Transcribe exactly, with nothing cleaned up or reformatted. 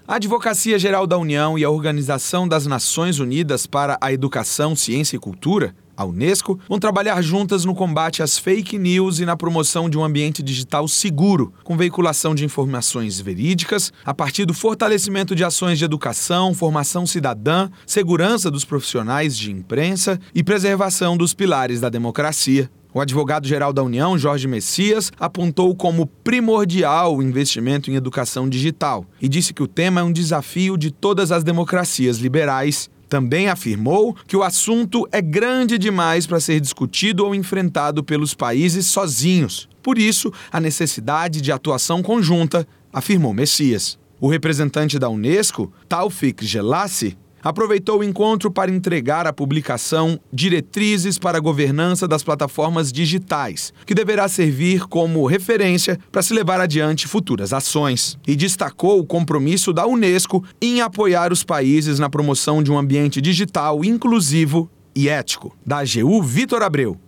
A Advocacia Geral da União e a Organização das Nações Unidas para a Educação, Ciência e Cultura, a Unesco, vão trabalhar juntas no combate às fake news e na promoção de um ambiente digital seguro, com veiculação de informações verídicas, a partir do fortalecimento de ações de educação, formação cidadã, segurança dos profissionais de imprensa e preservação dos pilares da democracia. O advogado-geral da União, Jorge Messias, apontou como primordial o investimento em educação digital e disse que o tema é um desafio de todas as democracias liberais. Também afirmou que o assunto é grande demais para ser discutido ou enfrentado pelos países sozinhos. Por isso, a necessidade de atuação conjunta, afirmou Messias. O representante da Unesco, Taufik Jelassi, aproveitou o encontro para entregar a publicação Diretrizes para a Governança das Plataformas Digitais, que deverá servir como referência para se levar adiante futuras ações. E destacou o compromisso da Unesco em apoiar os países na promoção de um ambiente digital inclusivo e ético. Da A G U, Vitor Abreu.